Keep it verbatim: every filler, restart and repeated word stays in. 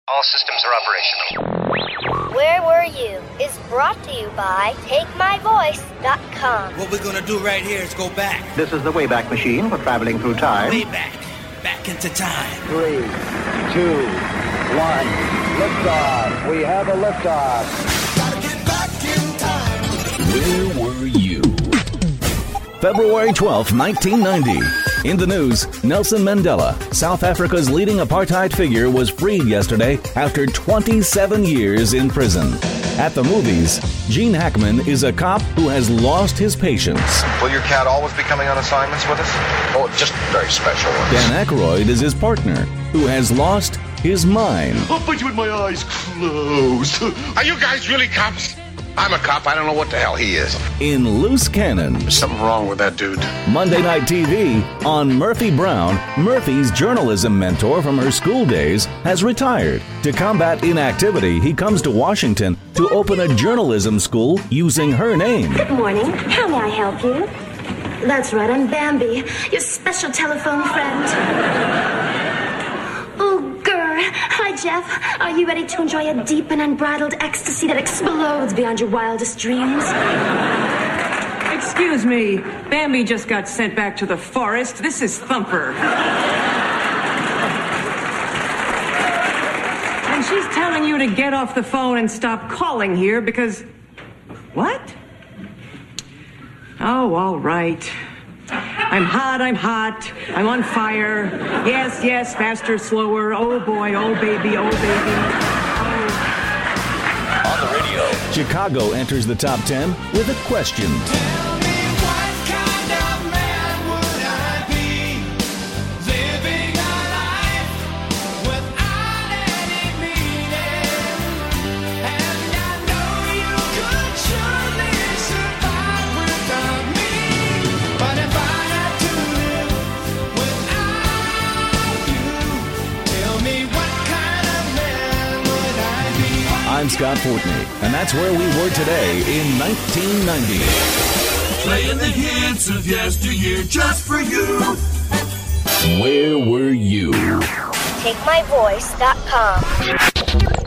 All systems are operational. Where Were You is brought to you by Take My Voice dot com. What we're gonna do right here is go back. This is the Wayback Machine for traveling through time. Way back. Back into time. Three, two, one. Liftoff. We have a liftoff. Gotta get back in time. Where were you? February twelfth, nineteen ninety. In the news, Nelson Mandela, South Africa's leading apartheid figure, was freed yesterday after twenty-seven years in prison. At the movies, Gene Hackman is a cop who has lost his patience. Will your cat always be coming on assignments with us? Oh, just very special ones. Dan Aykroyd is his partner, who has lost his mind. I'll fight you with my eyes closed. Are you guys really cops? I'm a cop. I don't know what the hell he is. In Loose Cannon. There's something wrong with that dude. Monday Night T V, on Murphy Brown, Murphy's journalism mentor from her school days has retired. To combat inactivity, he comes to Washington to open a journalism school using her name. Good morning. How may I help you? That's right, I'm Bambi, your special telephone friend. Oh, grr. Hi, Jeff. Are you ready to enjoy a deep and unbridled ecstasy that explodes beyond your wildest dreams? Excuse me. Bambi just got sent back to the forest. This is Thumper. And she's telling you to get off the phone and stop calling here because... What? Oh, all right. I'm hot, I'm hot. I'm on fire. Yes, yes, faster, slower. Oh, boy, oh, baby, oh, baby. Oh. On the radio, Chicago enters the top ten with a question. Tell me what kind of man would I be, living a life without any meaning? And I know you could surely survive without me, but if I had to live without you, tell me what kind of man would I be? I'm Scott Fortney, and that's where we were today in nineteen ninety. Playing the hits of yesteryear just for you. Where were you? Take My Voice dot com.